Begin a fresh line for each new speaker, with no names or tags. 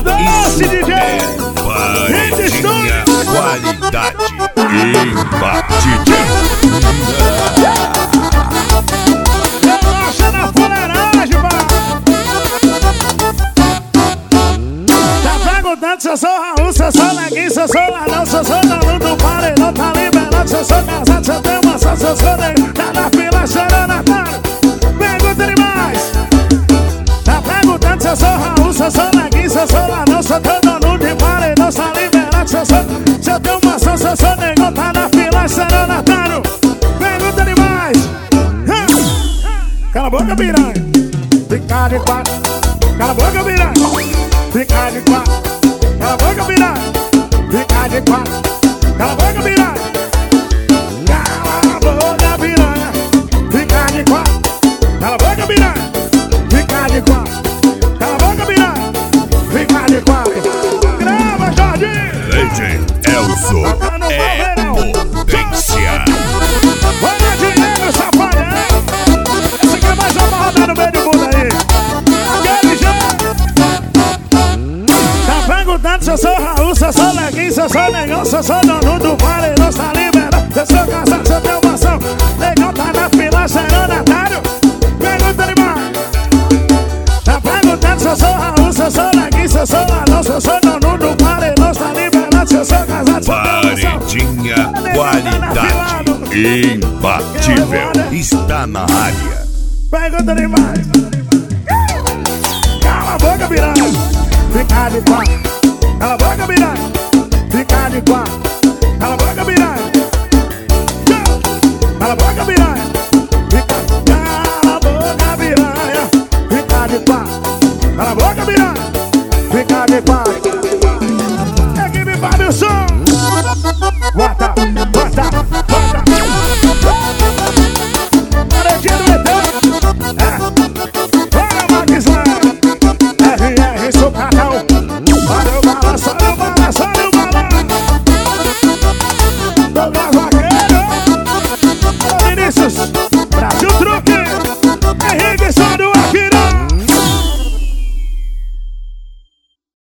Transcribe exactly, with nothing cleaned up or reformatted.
doce, D J.
É paredinha, qualidade imbatível.
Relaxa na fuleiragem, pá. Tá perguntando se eu sou Raul, se eu sou Neguinho, se eu sou Ladrão, se eu sou dono do paredão, tá liberado, se eu sou casado, se eu tenho maçã, se eu sou negro, tá na fila chorando a cara. Pergunta demais. Tá perguntando se eu sou Raul, se eu sou Neguinho, se eu sou Ladrão, se eu tenho dono de paredão, tá liberado, se eu sou, se eu tenho maçã, se eu sou negro, tá na fila chorando a cara. Pergunta demais. Cala a boca, piranha. Fica de quatro. Cala a boca, piranha. Fica de quatro. Cala a boca, piranha. Fica de quatro. Cala a boca, piranha. Cala a boca, piranha. Fica de quatro. Cala a boca, piranha. Fica de quatro. Cala a boca, piranha. Fica de quatro. Grava, Jorginho.
Legend Elzo é potência.
Olha dinheiro, safadão. Esse aqui é mais uma rodada no meio do mundo aí. Aquele já. Tá perguntando se eu sou Raul, se eu sou Neguinho, se eu sou Negão, se eu sou dono do paredão, tá liberado. Se eu sou casado, se eu tenho maçã, Negão tá na fila, seronatário. Pergunta demais. Tá perguntando se eu sou Raul, se eu sou Neguinho, se eu sou Ladrão, se eu sou dono do paredão, tá liberado. Se eu sou casado, se eu tenho maçã,
Paredinha, qualidade imbatível. Está na área.
pergunta demais. Cala a boca, piranha. Fica de quatro. Cala a boca, piranha. Fica de quatro. Cala a boca, piranha.